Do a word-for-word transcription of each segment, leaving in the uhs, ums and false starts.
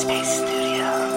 Headspace Studios.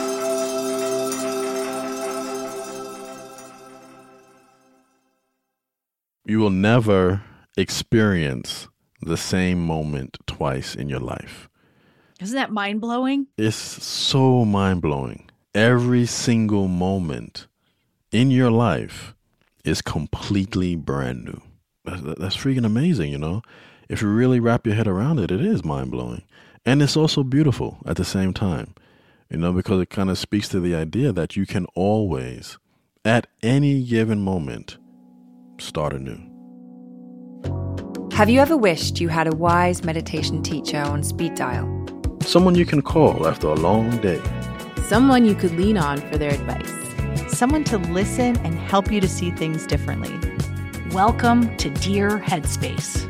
You will never experience the same moment twice in your life. Isn't that mind-blowing? It's so mind-blowing. Every single moment in your life is completely brand new. That's, that's freaking amazing, you know? If you really wrap your head around it, it is mind-blowing. And it's also beautiful at the same time, you know, because it kind of speaks to the idea that you can always, at any given moment, start anew. Have you ever wished you had a wise meditation teacher on speed dial? Someone you can call after a long day. Someone you could lean on for their advice. Someone to listen and help you to see things differently. Welcome to Dear Headspace.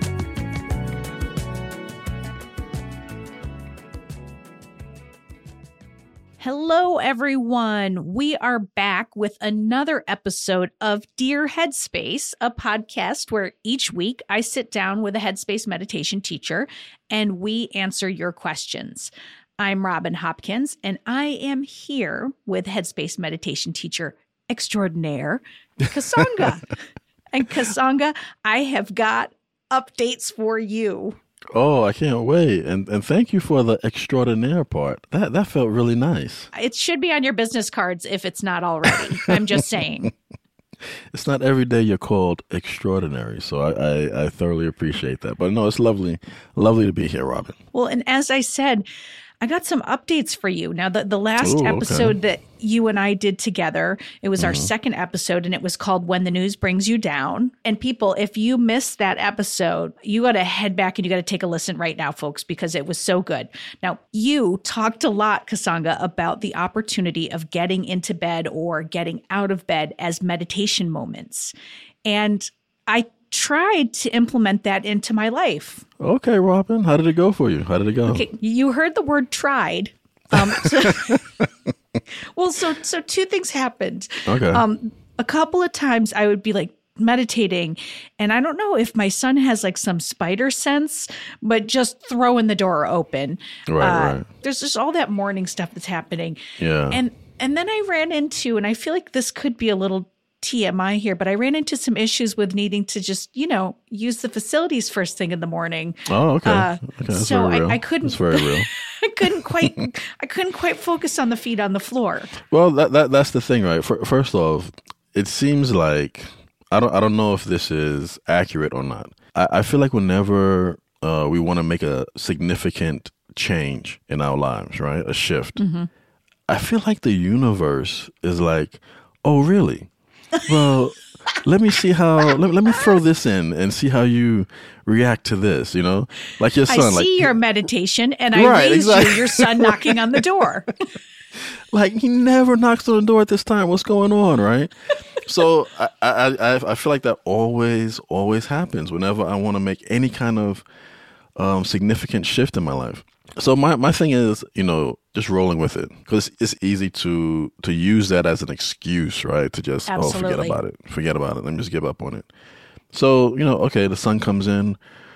Hello, everyone. We are back with another episode of Dear Headspace, a podcast where each week I sit down with a Headspace meditation teacher and we answer your questions. I'm Robin Hopkins, and I am here with Headspace meditation teacher extraordinaire, Kasanga. And Kasanga, I have got updates for you. Oh, I can't wait. And and thank you for the extraordinaire part. That that felt really nice. It should be on your business cards if it's not already. I'm just saying. It's not every day you're called extraordinary. So I, I, I thoroughly appreciate that. But no, it's lovely, lovely to be here, Robin. Well, and as I said, I got some updates for you. Now, the, the last Ooh, episode okay. that you and I did together, it was mm-hmm. our second episode, and it was called When the News Brings You Down. And people, if you missed that episode, you got to head back and you got to take a listen right now, folks, because it was so good. Now, you talked a lot, Kasanga, about the opportunity of getting into bed or getting out of bed as meditation moments. And I tried to implement that into my life. Okay, Robin, how did it go for you? How did it go? Okay, you heard the word tried. Um, so, well, so so two things happened. Okay. Um, a couple of times I would be like meditating, and I don't know if my son has like some spider sense, but just throwing the door open. Right, uh, right. There's just all that morning stuff that's happening. Yeah. And and then I ran into, and I feel like this could be a little T M I here, but I ran into some issues with needing to just, you know, use the facilities first thing in the morning. Oh, okay. Uh, okay that's so very real. I, I couldn't. That's very real. I couldn't quite. I couldn't quite focus on the feet on the floor. Well, that, that that's the thing, right? For, first off, it seems like I don't I don't know if this is accurate or not. I, I feel like whenever uh, we want to make a significant change in our lives, right, a shift, mm-hmm. I feel like the universe is like, oh, really? Well, let me see how, let, let me throw this in and see how you react to this, you know? Like your son. I see like, your meditation and I right, raised exactly. you, your son knocking on the door. Like, he never knocks on the door at this time. What's going on, right? So I, I, I, I feel like that always, always happens whenever I want to make any kind of um, significant shift in my life. So my, my thing is, you know, just rolling with it, because it's easy to to use that as an excuse, right? To just, Absolutely. oh, forget about it. Forget about it. Let me just give up on it. So, you know, okay, the sun comes in.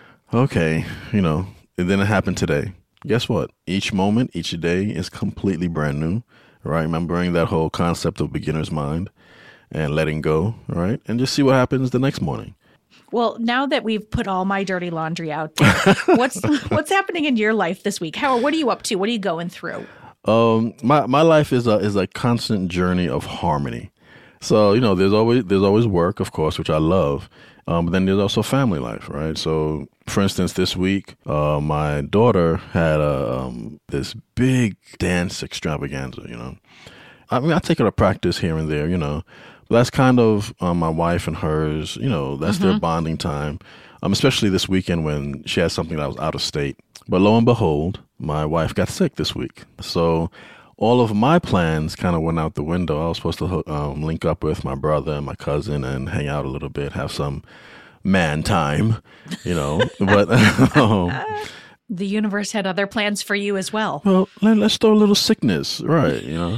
Okay, you know, and then it happened today. Guess what? Each moment, each day is completely brand new, right? Remembering that whole concept of beginner's mind and letting go, right? And just see what happens the next morning. Well, now that we've put all my dirty laundry out there, what's what's happening in your life this week? How, what are you up to? What are you going through? Um, my my life is a is a constant journey of harmony. So, you know, there's always there's always work, of course, which I love. Um, but then there's also family life, right? So, for instance, this week, uh, my daughter had a, um, this big dance extravaganza. You know, I mean, I take her to practice here and there, you know. That's kind of um, my wife and hers, you know, that's mm-hmm. their bonding time, um, especially this weekend when she had something that was out of state. But lo and behold, my wife got sick this week. So all of my plans kind of went out the window. I was supposed to um, link up with my brother and my cousin and hang out a little bit, have some man time, you know. But um, the universe had other plans for you as well. Well, let, let's throw a little sickness, right, you know.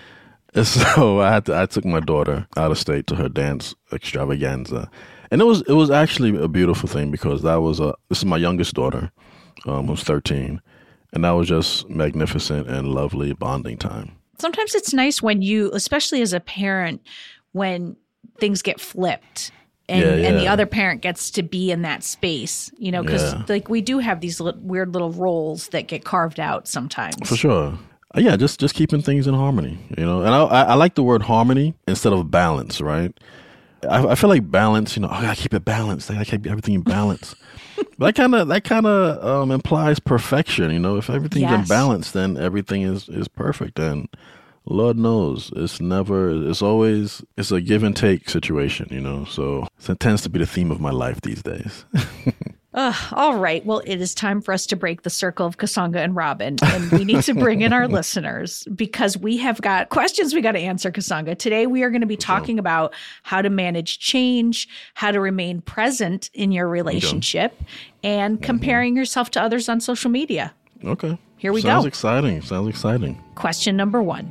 And so I had to, I took my daughter out of state to her dance extravaganza, and it was it was actually a beautiful thing because that was a this is my youngest daughter, um, who's thirteen, And that was just magnificent and lovely bonding time. Sometimes it's nice when you, especially as a parent, when things get flipped and, Yeah, yeah. and the other parent gets to be in that space, you know, because Yeah. like we do have these li- weird little roles that get carved out sometimes. For sure. Uh, Yeah, just just keeping things in harmony, you know. And I I, I like the word harmony instead of balance, right? I, I feel like balance, you know, oh, I gotta keep it balanced. I gotta keep everything in balance. But that kind of that kind of um, implies perfection, you know. If everything's in Yes. balance, then everything is is perfect. And Lord knows, it's never. It's always it's a give and take situation, you know. So it tends to be the theme of my life these days. Ugh, all right. Well, it is time for us to break the circle of Kasanga and Robin. And we need to bring in our listeners because we have got questions we got to answer, Kasanga. Today, we are going to be talking about how to manage change, how to remain present in your relationship, and comparing yourself to others on social media. Okay. Here we Sounds go. exciting. Sounds exciting. Question number one.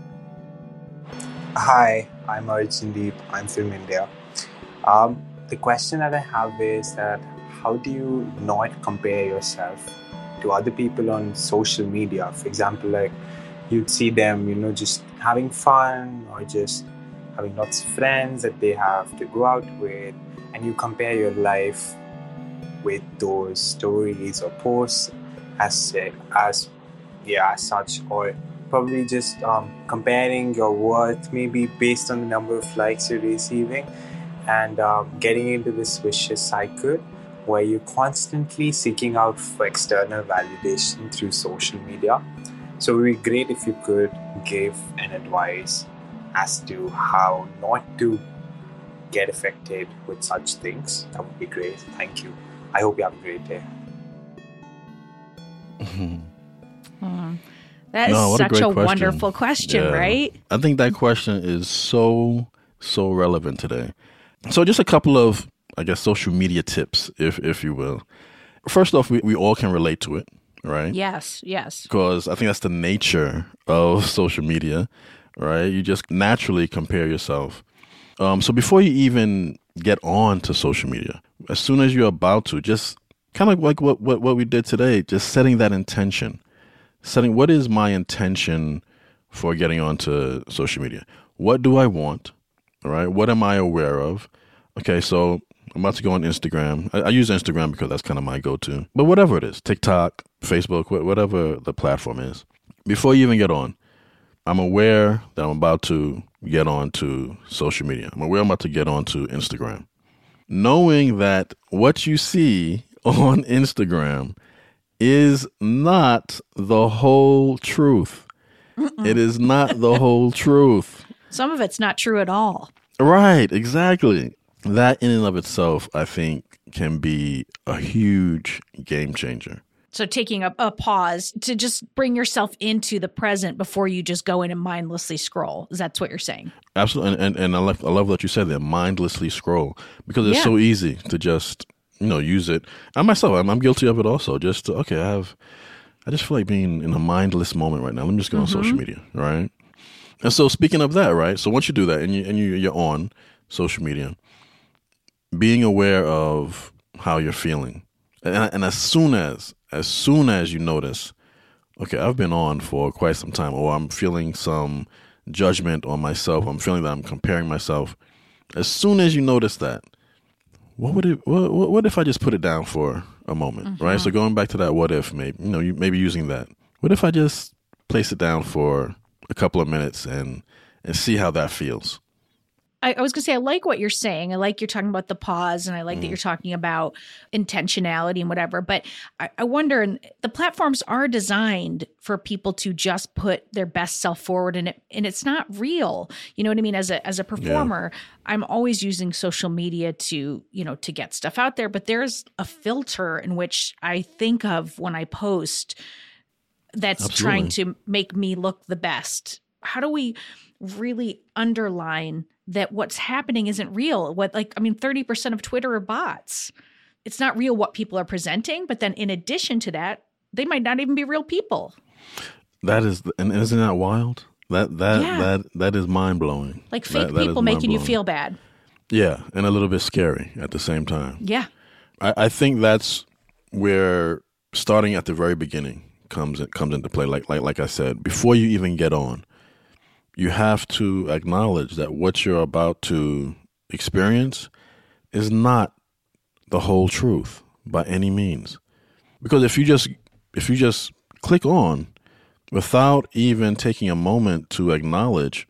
Hi, I'm Arjundeep. I'm from India. Um, the question that I have is that how do you not compare yourself to other people on social media? For example, like you'd see them, you know, just having fun or just having lots of friends that they have to go out with, and you compare your life with those stories or posts as as yeah as such, or probably just um, comparing your worth maybe based on the number of likes you're receiving, and um, getting into this vicious cycle where you're constantly seeking out for external validation through social media. So it would be great if you could give an advice as to how not to get affected with such things. That would be great. Thank you. I hope you have a great day. Um, that is No, what a such great a question. wonderful question, Yeah. right? I think that question is so, so relevant today. So just a couple of, I guess, social media tips, if if you will. First off, we, we all can relate to it, right? Yes, yes. Because I think that's the nature of social media, right? You just naturally compare yourself. Um, so before you even get on to social media, as soon as you're about to, just kind of like what, what, what we did today, just setting that intention. Setting, what is my intention for getting onto social media? What do I want? All right. What am I aware of? Okay. So I'm about to go on Instagram. I, I use Instagram because that's kind of my go-to, but whatever it is, TikTok, Facebook, wh- whatever the platform is, before you even get on, I'm aware that I'm about to get on to social media. I'm aware I'm about to get on to Instagram. Knowing that what you see on Instagram is not the whole truth. Mm-mm. It is not the whole truth. Some of it's not true at all. Right, exactly. That in and of itself, I think, can be a huge game changer. So taking a, a pause to just bring yourself into the present before you just go in and mindlessly scroll. That's what you're saying. Absolutely. And, and, and I, love, I love what you said there, mindlessly scroll, because it's Yeah. so easy to just, you know, use it. I myself, I'm, I'm guilty of it also. Just, to, okay, I have, I just feel like being in a mindless moment right now. Let me just go Mm-hmm. on social media, right? And so speaking of that, right? So once you do that and, you, and you, you're on social media, being aware of how you're feeling. And, and as soon as, as soon as you notice, okay, I've been on for quite some time, or I'm feeling some judgment on myself, I'm feeling that I'm comparing myself. As soon as you notice that, what would it, what, what if I just put it down for a moment, mm-hmm. right? So going back to that, what if, maybe, you know, you maybe using that, what if I just place it down for a couple of minutes and, and see how that feels? I, I was going to say, I like what you're saying. I like you're talking about the pause, and I like mm. that you're talking about intentionality and whatever. But I, I wonder, and the platforms are designed for people to just put their best self forward, and it and it's not real. You know what I mean? As a as a performer, yeah. I'm always using social media to, you know, to get stuff out there. But there's a filter in which I think of when I post that's Absolutely. Trying to make me look the best. How do we really underline that what's happening isn't real? What, like, I mean, thirty percent of Twitter are bots. It's not real what people are presenting, but then in addition to that, they might not even be real people. That is, and isn't that wild? That that Yeah. that that is mind blowing. Like fake that, that people making you feel bad. Yeah, and a little bit scary at the same time. Yeah. I, I think that's where, starting at the very beginning, comes comes into play. Like like like I said, before you even get on, you have to acknowledge that what you're about to experience is not the whole truth by any means. Because if you just if you just click on without even taking a moment to acknowledge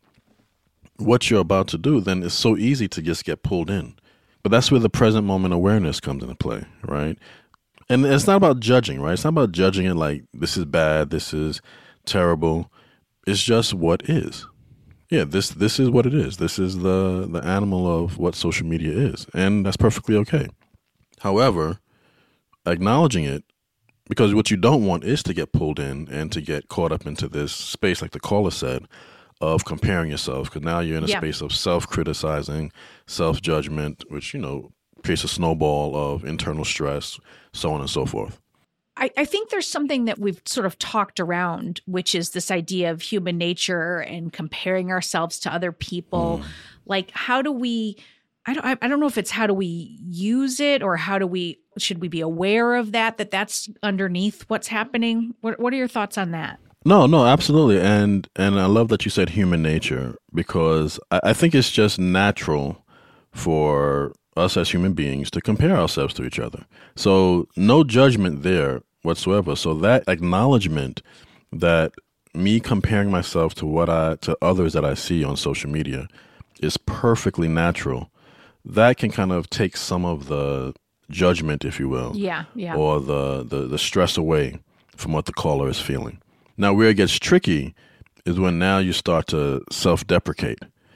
what you're about to do, then it's so easy to just get pulled in. But that's where the present moment awareness comes into play, right? And it's not about judging, right? It's not about judging it like this is bad, this is terrible. It's just what is. Yeah, this this is what it is. This is the, the animal of what social media is. And that's perfectly okay. However, acknowledging it, because what you don't want is to get pulled in and to get caught up into this space, like the caller said, of comparing yourself. Because now you're in a Yeah. space of self-criticizing, self-judgment, which, you know, creates a snowball of internal stress, so on and so forth. I, I think there's something that we've sort of talked around, which is this idea of human nature and comparing ourselves to other people. Mm. Like, how do we, I don't, I don't know if it's how do we use it or how do we, should we be aware of that, that that's underneath what's happening? What, what are your thoughts on that? No, no, absolutely. And and I love that you said human nature, because I, I think it's just natural for us as human beings to compare ourselves to each other. So no judgment there whatsoever. So that acknowledgement that me comparing myself to what I to others that I see on social media is perfectly natural. That can kind of take some of the judgment, if you will, Yeah, yeah. or the, the, the stress away from what the caller is feeling. Now, where it gets tricky is when now you start to self-deprecate.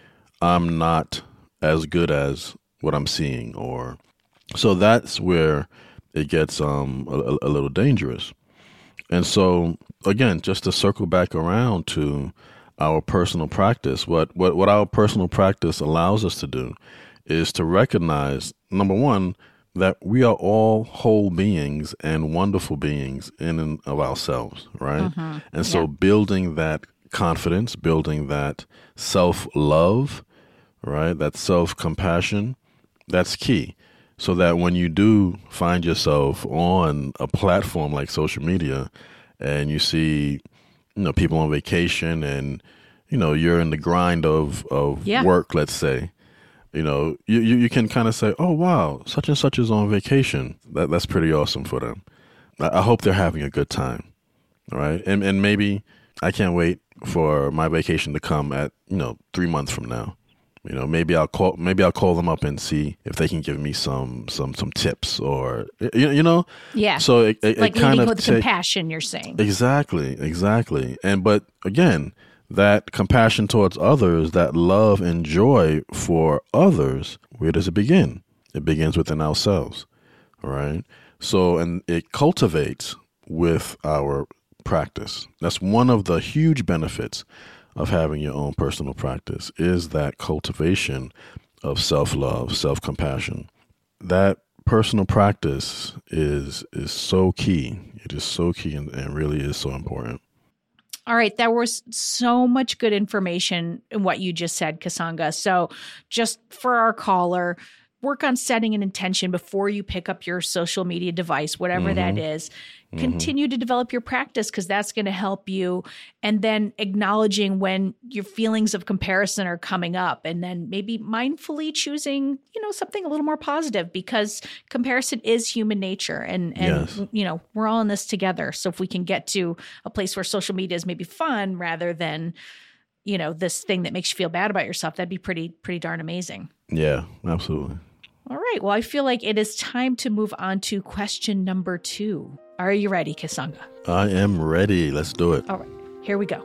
I'm not as good as what I'm seeing, or so that's where it gets um a, a little dangerous. And so, again, just to circle back around to our personal practice, what, what, what our personal practice allows us to do is to recognize, number one, that we are all whole beings and wonderful beings in and of ourselves, right? Mhm. And so Yeah. building that confidence, building that self-love, right, that self-compassion, that's key. So that when you do find yourself on a platform like social media and you see, you know, people on vacation and, you know, you're in the grind of, of Yeah. work, let's say, you know, you, you, you can kind of say, oh, wow, such and such is on vacation. That That's pretty awesome for them. I, I hope they're having a good time, right? And and maybe I can't wait for my vacation to come at, you know, three months from now. You know, maybe I'll call maybe I'll call them up and see if they can give me some some some tips, or you, you know. Yeah. So it, it, Like it kind leading of with ta- compassion, you're saying. Exactly, exactly. And but again, that compassion towards others, that love and joy for others, where does it begin? It begins within ourselves, right? So, and it cultivates with our practice. That's one of the huge benefits of having your own personal practice, is that cultivation of self-love, self-compassion. That personal practice is is so key. It is so key and, and really is so important. All right. There was so much good information in what you just said, Kasanga. So just for our caller, work on setting an intention before you pick up your social media device, whatever Mhm. that is. Mhm. Continue to develop your practice, because that's going to help you. And then acknowledging when your feelings of comparison are coming up, and then maybe mindfully choosing, you know, something a little more positive, because comparison is human nature. And, and Yes. you know, we're all in this together. So if we can get to a place where social media is maybe fun rather than, you know, this thing that makes you feel bad about yourself, that'd be pretty, pretty darn amazing. Yeah, absolutely. All right. Well, I feel like it is time to move on to question number two. Are you ready, Kasanga? I am ready. Let's do it. All right. Here we go.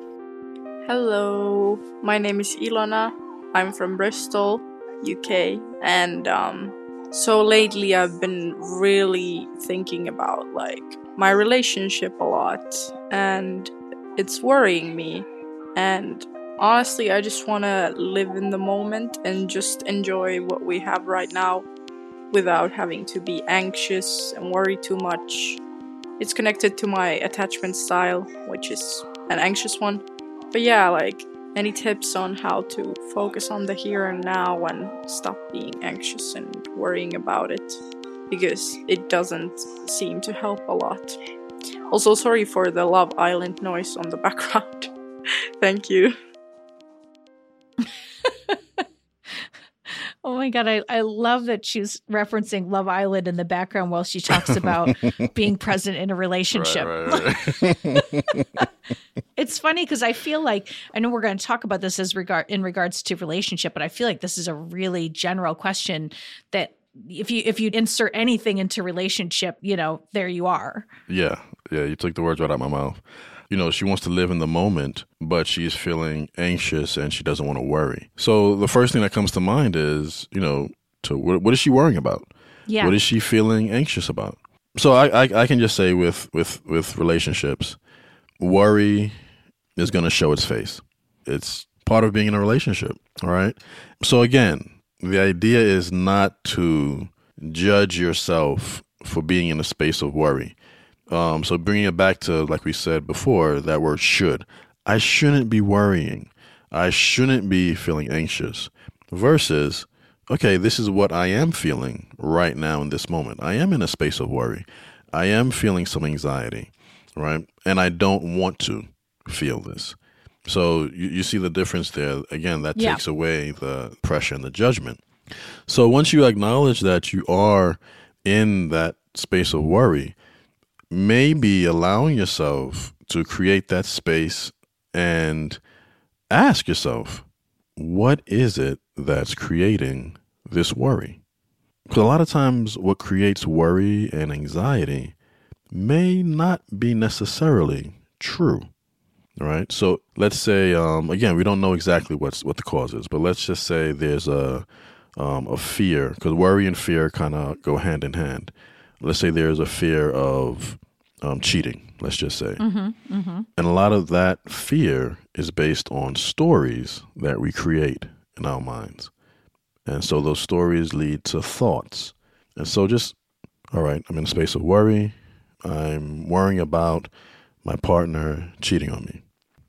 Hello, my name is Ilona. I'm from Bristol, U K, and um, so lately I've been really thinking about like my relationship a lot, and it's worrying me. And honestly, I just want to live in the moment and just enjoy what we have right now without having to be anxious and worry too much. It's connected to my attachment style, which is an anxious one. But yeah, like, any tips on how to focus on the here and now and stop being anxious and worrying about it? Because it doesn't seem to help a lot. Also, sorry for the Love Island noise on the background. Thank you. Oh my God, I, I love that she's referencing Love Island in the background while she talks about being present in a relationship. Right, right, right. It's funny because I feel like, I know we're going to talk about this as regard in regards to relationship, but I feel like this is a really general question that if you if you insert anything into relationship, you know, there you are. Yeah, yeah, you took the words right out of my mouth. You know, she wants to live in the moment, but she's feeling anxious and she doesn't want to worry. So the first thing that comes to mind is, you know, to what, what is she worrying about? Yeah. What is she feeling anxious about? So I, I, I can just say with, with, with relationships, worry is going to show its face. It's part of being in a relationship, all right? So again, the idea is not to judge yourself for being in a space of worry. Um, so bringing it back to, like we said before, that word should. I shouldn't be worrying. I shouldn't be feeling anxious. Versus, okay, this is what I am feeling right now in this moment. I am in a space of worry. I am feeling some anxiety, right? And I don't want to feel this. So you, you see the difference there. Again, that Yeah. takes away the pressure and the judgment. So once you acknowledge that you are in that space of worry, maybe allowing yourself to create that space and ask yourself, what is it that's creating this worry? Because a lot of times what creates worry and anxiety may not be necessarily true, right? So let's say, um, again, we don't know exactly what's what the cause is, but let's just say there's a, um, a fear, because worry and fear kind of go hand in hand. Let's say there's a fear of um, cheating, let's just say. Mm-hmm, mm-hmm. And a lot of that fear is based on stories that we create in our minds. And so those stories lead to thoughts. And so just, all right, I'm in a space of worry. I'm worrying about my partner cheating on me.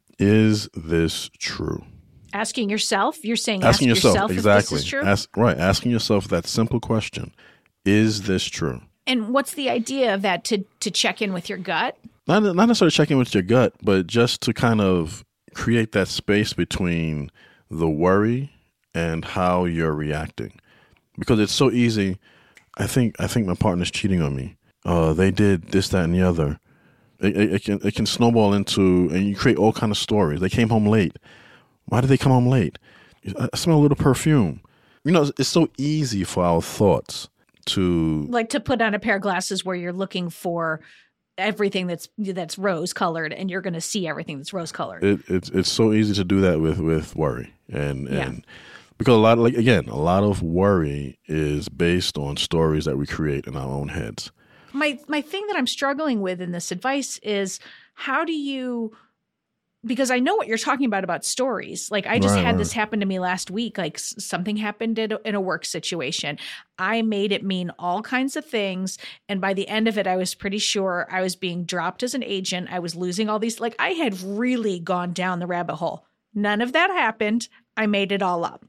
Is this true? Asking yourself, you're saying Asking ask yourself, yourself exactly. if this is true? Ask, right, asking yourself that simple question. Is this true? And what's the idea of that, to to check in with your gut? Not, not necessarily checking with your gut, but just to kind of create that space between the worry and how you're reacting. Because it's so easy. I think I think my partner's cheating on me. Uh, they did this, that, and the other. It, it, it can it can snowball into, and you create all kind of stories. They came home late. Why did they come home late? I smell a little perfume. You know, it's, it's so easy for our thoughts to, Like to put on a pair of glasses where you're looking for everything that's that's rose colored, and you're going to see everything that's rose colored. It, it's it's so easy to do that with, with worry, and Yeah. and because a lot of, like again, a lot of worry is based on stories that we create in our own heads. My my thing that I'm struggling with in this advice is, how do you, because I know what you're talking about, about stories. Like I just Right, had right. this happen to me last week. Like s- something happened in a, in a work situation. I made it mean all kinds of things. And by the end of it, I was pretty sure I was being dropped as an agent. I was losing all these, like I had really gone down the rabbit hole. None of that happened. I made it all up.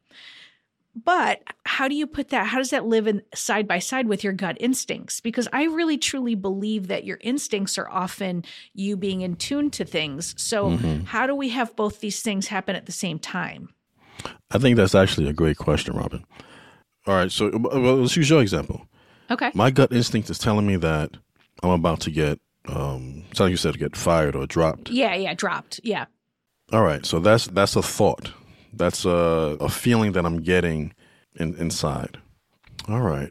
But how do you put that? How does that live in side by side with your gut instincts? Because I really truly believe that your instincts are often you being in tune to things. So Mm-hmm. how do we have both these things happen at the same time? I think that's actually a great question, Robin. All right, so well, let's use your example. Okay. My gut instinct is telling me that I'm about to get, um, it's like you said, get fired or dropped. Yeah, yeah, dropped. Yeah. All right, so that's that's a thought. That's a, a feeling that I'm getting in, inside. All right.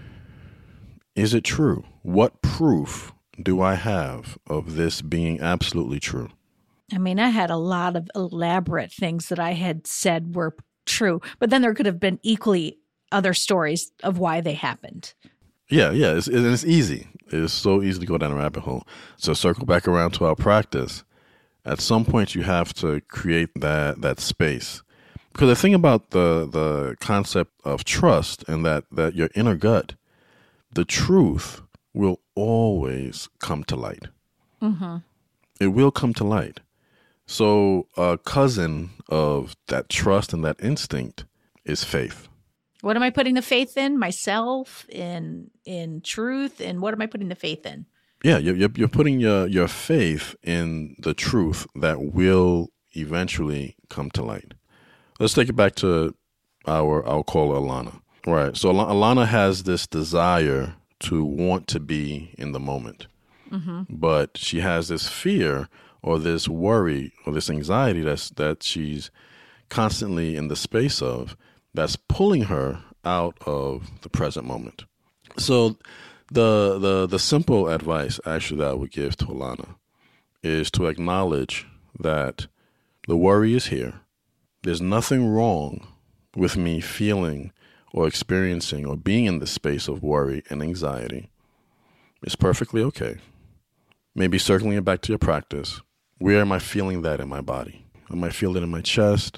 Is it true? What proof do I have of this being absolutely true? I mean, I had a lot of elaborate things that I had said were true, but then there could have been equally other stories of why they happened. Yeah, yeah, it's, and it's easy. It's so easy to go down a rabbit hole. So circle back around to our practice. At some point, you have to create that that space. Because the thing about the the concept of trust and that, that your inner gut, the truth will always come to light. Mm-hmm. It will come to light. So a cousin of that trust and that instinct is faith. What am I putting the faith in? Myself, in in truth, and what am I putting the faith in? Yeah, you're, you're you're putting your, your faith in the truth that will eventually come to light. Let's take it back to our, I'll call her Alana. Right. So Al- Alana has this desire to want to be in the moment, mm-hmm. but she has this fear or this worry or this anxiety that's, that she's constantly in the space of that's pulling her out of the present moment. So the the the simple advice actually that I would give to Alana is to acknowledge that the worry is here. There's nothing wrong with me feeling or experiencing or being in the space of worry and anxiety. It's perfectly okay. Maybe circling it back to your practice. Where am I feeling that in my body? I might feel it in my chest.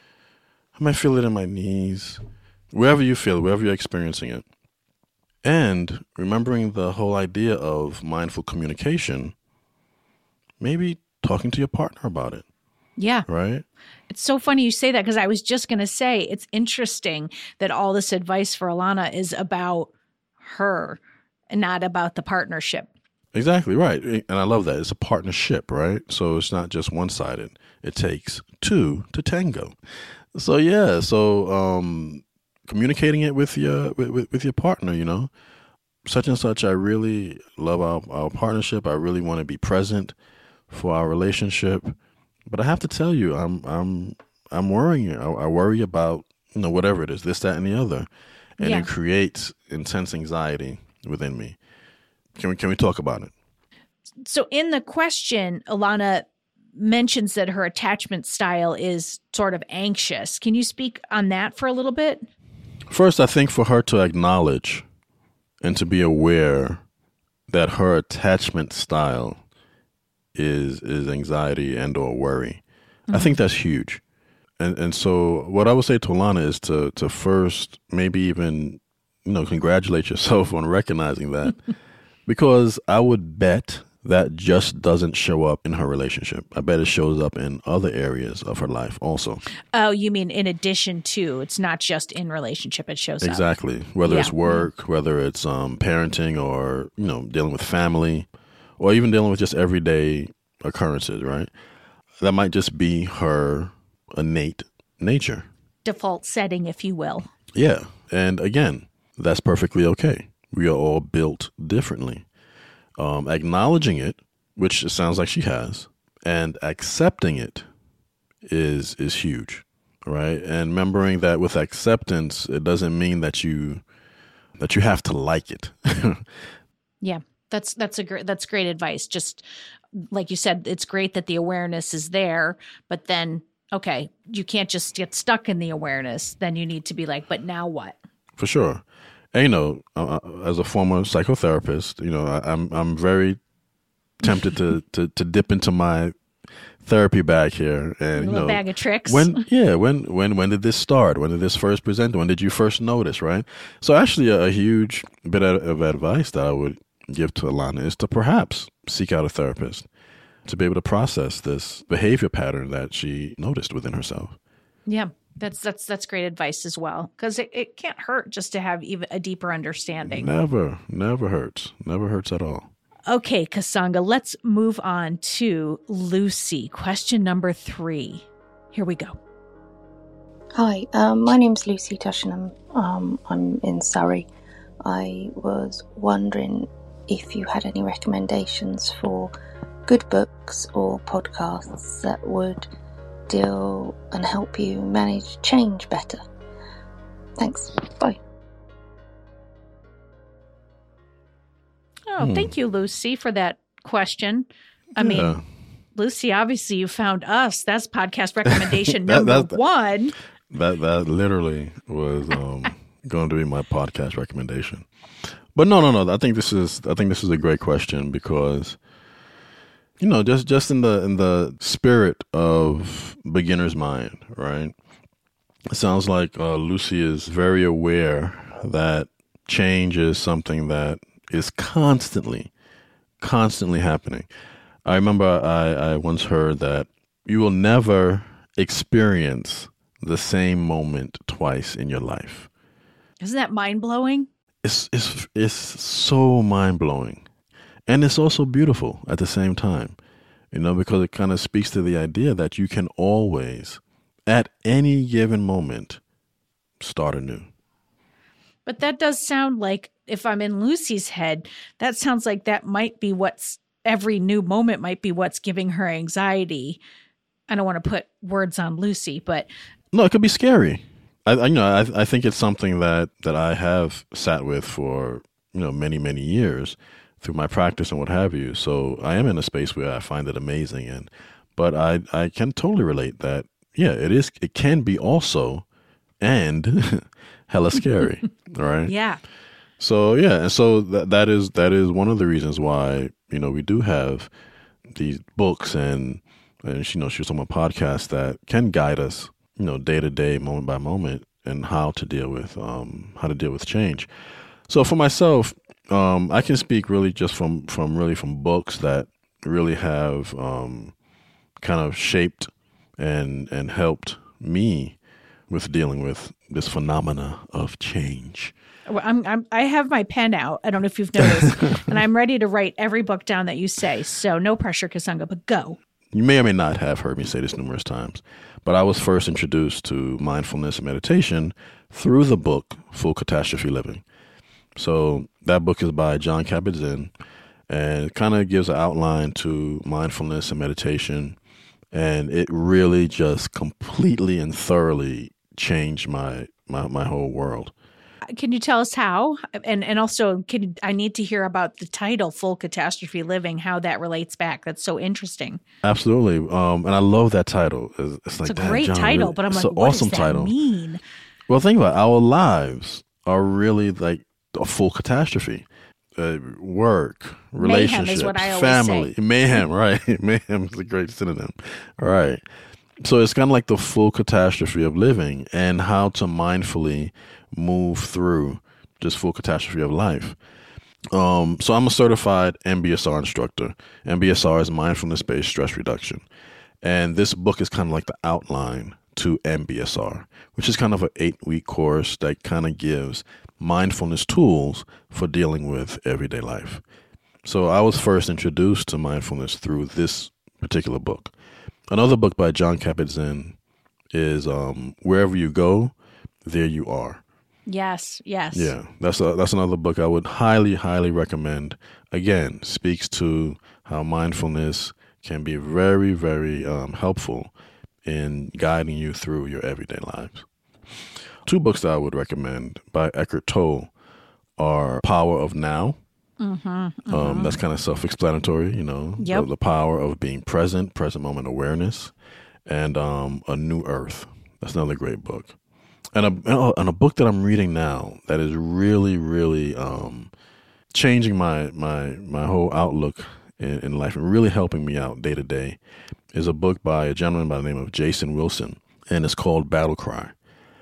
I might feel it in my knees. Wherever you feel it, wherever you're experiencing it. And remembering the whole idea of mindful communication, maybe talking to your partner about it. Yeah. Right? It's so funny you say that because I was just going to say it's interesting that all this advice for Alana is about her and not about the partnership. Exactly right. And I love that. It's a partnership, right? So it's not just one-sided. It takes two to tango. So yeah, so um, communicating it with your with, with your partner, you know, such and such, I really love our, our partnership. I really want to be present for our relationship. But I have to tell you, I'm I'm I'm worrying. I, I worry about, you know, whatever it is, this, that, and the other, and yeah. it creates intense anxiety within me. Can we can we talk about it? So in the question, Alana mentions that her attachment style is sort of anxious. Can you speak on that for a little bit? First, I think for her to acknowledge and to be aware that her attachment style is is anxiety and or worry. Mm-hmm. I think that's huge. And and so what I would say to Alana is to to first maybe even, you know, congratulate yourself on recognizing that. Because I would bet that just doesn't show up in her relationship. I bet it shows up in other areas of her life also. Oh, you mean in addition to, it's not just in relationship, it shows exactly. up. Exactly. Whether yeah. it's work, whether it's um, parenting or, you know, dealing with family or even dealing with just everyday occurrences, right? That might just be her innate nature. Default setting, if you will. Yeah. And again, that's perfectly okay. We are all built differently. Um, acknowledging it, which it sounds like she has, and accepting it is is huge, right? And remembering that with acceptance, it doesn't mean that you that you have to like it. yeah, that's that's a great that's great advice. Just like you said, it's great that the awareness is there, but then okay, you can't just get stuck in the awareness. Then you need to be like, but now what? For sure. And, you know, uh, as a former psychotherapist, you know, I, I'm I'm very tempted to, to, to dip into my therapy bag here, and you know, bag of tricks. When yeah, when when when did this start? When did this first present? When did you first notice? Right. So actually, a, a huge bit of, of advice that I would give to Alana is to perhaps seek out a therapist to be able to process this behavior pattern that she noticed within herself. Yeah. That's that's that's great advice as well, because it, it can't hurt just to have even a deeper understanding. Never, never hurts. Never hurts at all. Okay, Kasanga, let's move on to Lucy. Question number three. Here we go. Hi, um, my name's Lucy Tushenham. Um, I'm in Surrey. I was wondering if you had any recommendations for good books or podcasts that would deal and help you manage change better. Thanks. Bye. Oh, hmm. Thank you, Lucy, for that question. I yeah. mean, Lucy, obviously you found us. That's podcast recommendation that, number that, that, one. That that literally was um, going to be my podcast recommendation. But no, no, no. I think this is I think this is a great question because, you know, just, just in the in the spirit of beginner's mind, right? It sounds like uh, Lucy is very aware that change is something that is constantly, constantly happening. I remember I, I once heard that you will never experience the same moment twice in your life. Isn't that mind-blowing? It's, it's, it's so mind-blowing. And it's also beautiful at the same time, you know, because it kind of speaks to the idea that you can always, at any given moment, start anew. But that does sound like, if I'm in Lucy's head, that sounds like that might be what's, every new moment might be what's giving her anxiety. I don't want to put words on Lucy, but. No, it could be scary. I, I you know, I, I think it's something that, that I have sat with for, you know, many, many years through my practice and what have you. So I am in a space where I find it amazing. And, but I, I can totally relate that, yeah, it is, it can be also, and hella scary. Right. Yeah. So, yeah. And so that, that is, that is one of the reasons why, you know, we do have these books and, and, you know, she was on a podcast that can guide us, you know, day to day, moment by moment, and how to deal with, um, how to deal with change. So for myself, um, I can speak really just from, from really from books that really have, um, kind of shaped and, and helped me with dealing with this phenomena of change. Well, I'm, I'm, I have my pen out. I don't know if you've noticed, and I'm ready to write every book down that you say. So no pressure, Kasanga, but go. You may or may not have heard me say this numerous times, but I was first introduced to mindfulness and meditation through the book Full Catastrophe Living. So that book is by Jon Kabat-Zinn, and it kind of gives an outline to mindfulness and meditation, and it really just completely and thoroughly changed my my, my whole world. Can you tell us how? And and also, can I need to hear about the title, Full Catastrophe Living, how that relates back. That's so interesting. Absolutely. Um, and I love that title. It's, it's, like, it's a great John, title, really, but I'm like, an what awesome does that title. mean? Well, think about it. Our lives are really like a full catastrophe. Uh, work, relationships, mayhem is what I always family, say. mayhem, right? Mayhem is a great synonym. All right. So it's kind of like the full catastrophe of living and how to mindfully move through this full catastrophe of life. Um, so I'm a certified M B S R instructor. M B S R is mindfulness-based stress reduction. And this book is kind of like the outline to M B S R, which is kind of an eight-week course that kind of gives mindfulness tools for dealing with everyday life. So I was first introduced to mindfulness through this particular book. Another book by Jon Kabat-Zinn is um, Wherever You Go, There You Are. Yes, yes. Yeah, that's a, that's another book I would highly, highly recommend. Again, speaks to how mindfulness can be very, very um, helpful in guiding you through your everyday lives. Two books that I would recommend by Eckhart Tolle are Power of Now. Mm-hmm, mm-hmm. Um, that's kind of self-explanatory, you know, yep. the, the power of being present, present moment awareness, and um, A New Earth. That's another great book. And a, and a book that I'm reading now that is really, really um, changing my, my, my whole outlook in, in life and really helping me out day to day is a book by a gentleman by the name of Jason Wilson, and it's called Battle Cry.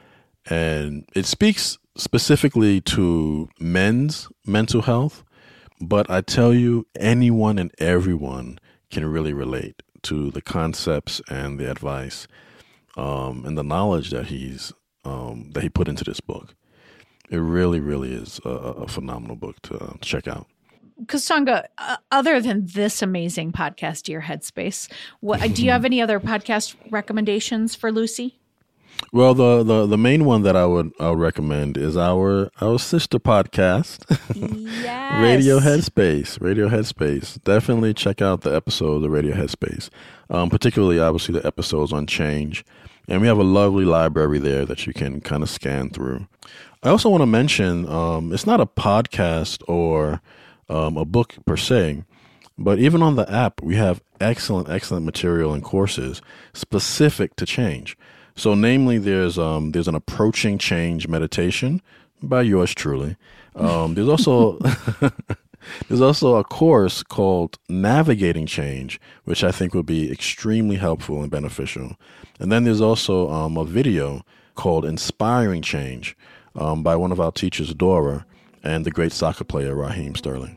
And it speaks specifically to men's mental health, but I tell you, anyone and everyone can really relate to the concepts and the advice um, and the knowledge that he's um, that he put into this book. It really, really is a, a phenomenal book to uh, check out. Kasanga, uh, other than this amazing podcast, Dear Headspace, what, do you have any other podcast recommendations for Lucy? Well, the, the, the main one that I would I would recommend is our our sister podcast, yes. Radio Headspace. Radio Headspace. Definitely check out the episodes of Radio Headspace, um, particularly obviously the episodes on change. And we have a lovely library there that you can kind of scan through. I also want to mention um, it's not a podcast or um, a book per se, but even on the app, we have excellent, excellent material and courses specific to change. So namely, there's um, there's an approaching change meditation by yours truly. Um, there's also there's also a course called Navigating Change, which I think would be extremely helpful and beneficial. And then there's also um, a video called Inspiring Change um, by one of our teachers, Dora, and the great soccer player, Raheem Sterling.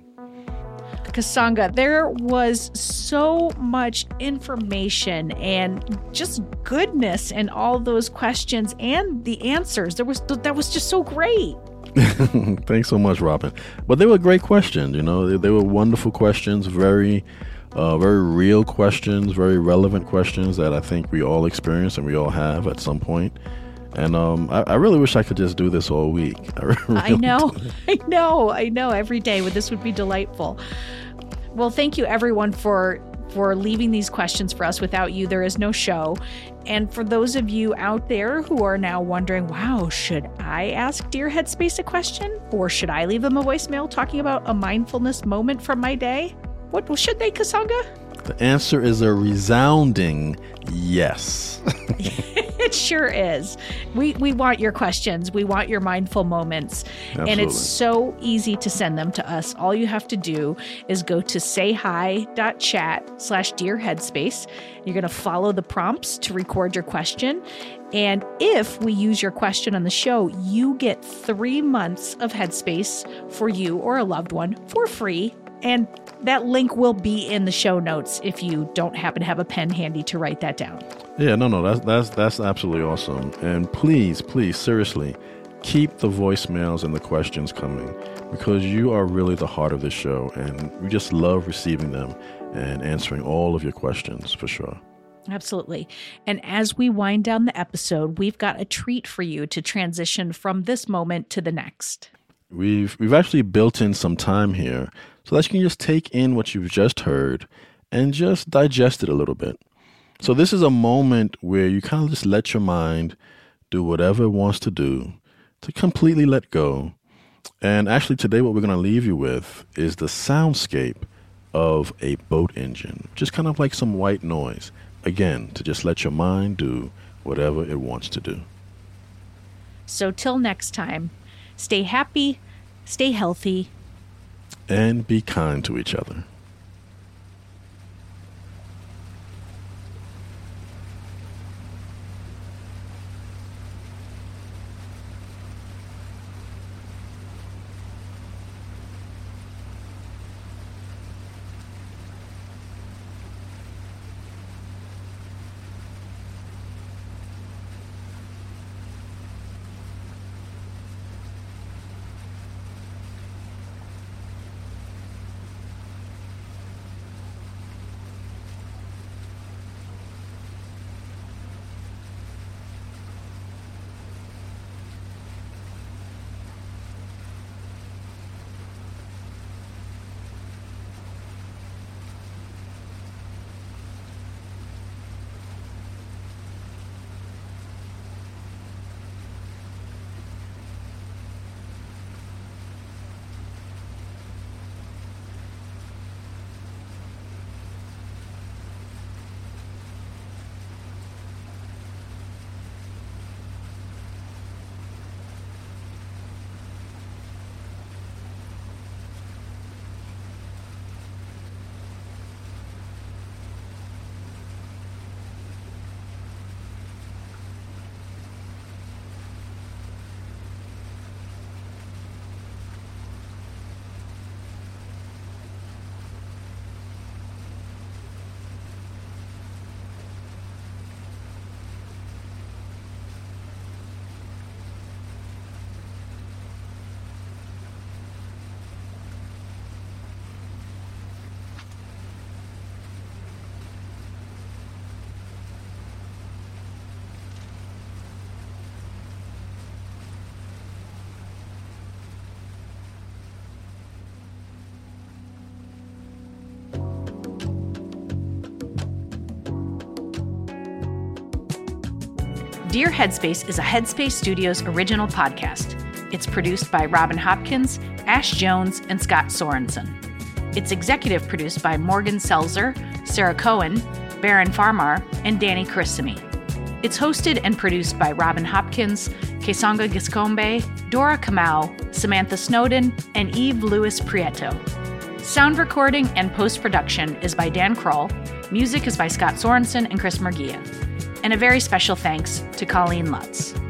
Kasanga, there was so much information and just goodness in all those questions and the answers. There was that was just so great. Thanks so much, Robin. But they were great questions. You know, they, they were wonderful questions, very, uh, very real questions, very relevant questions that I think we all experience and we all have at some point. And um, I, I really wish I could just do this all week. I, really I know, I know, I know. Every day, this would be delightful. Well, thank you, everyone, for for leaving these questions for us. Without you, there is no show. And for those of you out there who are now wondering, wow, should I ask Dear Headspace a question? Or should I leave them a voicemail talking about a mindfulness moment from my day? What should they, Kasanga? The answer is a resounding yes. It sure is. We we want your questions. We want your mindful moments. Absolutely. And it's so easy to send them to us. All you have to do is go to sayhi.chat slash dear headspace. You're going to follow the prompts to record your question. And if we use your question on the show, you get three months of Headspace for you or a loved one for free. And that link will be in the show notes if you don't happen to have a pen handy to write that down. Yeah, no, no, that's that's that's absolutely awesome. And please, please, seriously, keep the voicemails and the questions coming, because you are really the heart of this show, and we just love receiving them and answering all of your questions for sure. Absolutely. And as we wind down the episode, we've got a treat for you to transition from this moment to the next. We've we've actually built in some time here so that you can just take in what you've just heard and just digest it a little bit. So this is a moment where you kind of just let your mind do whatever it wants to do, to completely let go. And actually today what we're going to leave you with is the soundscape of a boat engine, just kind of like some white noise. Again, to just let your mind do whatever it wants to do. So till next time, stay happy, stay healthy, and be kind to each other. Dear Headspace is a Headspace Studios original podcast. It's produced by Robin Hopkins, Ash Jones, and Scott Sorensen. It's executive produced by Morgan Selzer, Sarah Cohen, Baron Farmar, and Danny Carissimi. It's hosted and produced by Robin Hopkins, Kesanga Giscombe, Dora Kamau, Samantha Snowden, and Eve Lewis Prieto. Sound recording and post-production is by Dan Kroll. Music is by Scott Sorensen and Chris Murguia. And a very special thanks to Colleen Lutz.